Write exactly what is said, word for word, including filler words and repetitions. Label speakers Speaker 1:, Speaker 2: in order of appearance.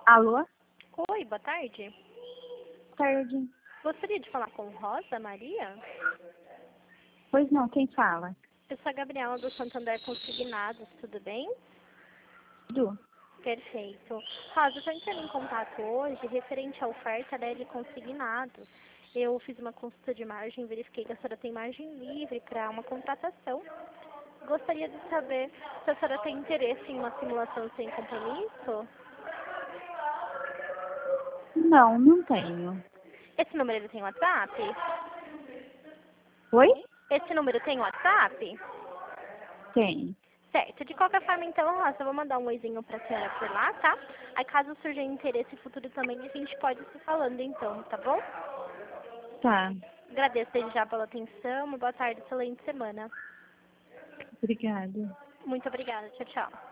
Speaker 1: Alô?
Speaker 2: Oi, boa tarde.
Speaker 1: Tarde.
Speaker 2: Gostaria de falar com Rosa Maria?
Speaker 1: Pois não, quem fala?
Speaker 2: Eu sou a Gabriela do Santander Consignados, tudo bem?
Speaker 1: Du.
Speaker 2: Perfeito. Rosa, eu estou entrando em contato hoje referente à oferta da L Consignados. Eu fiz uma consulta de margem, verifiquei que a senhora tem margem livre para uma contratação. Gostaria de saber se a senhora tem interesse em uma simulação sem compromisso.
Speaker 1: Não, não tenho.
Speaker 2: Esse número ele tem WhatsApp?
Speaker 1: Oi?
Speaker 2: Esse número tem WhatsApp?
Speaker 1: Tem.
Speaker 2: Certo. De qualquer forma, então, Rosa, eu vou mandar um oizinho pra senhora por lá, tá? Aí, caso surja interesse futuro também, a gente pode se falando, então, tá bom?
Speaker 1: Tá.
Speaker 2: Agradeço desde já pela atenção. Uma boa tarde, excelente semana.
Speaker 1: Obrigada.
Speaker 2: Muito obrigada. Tchau, tchau.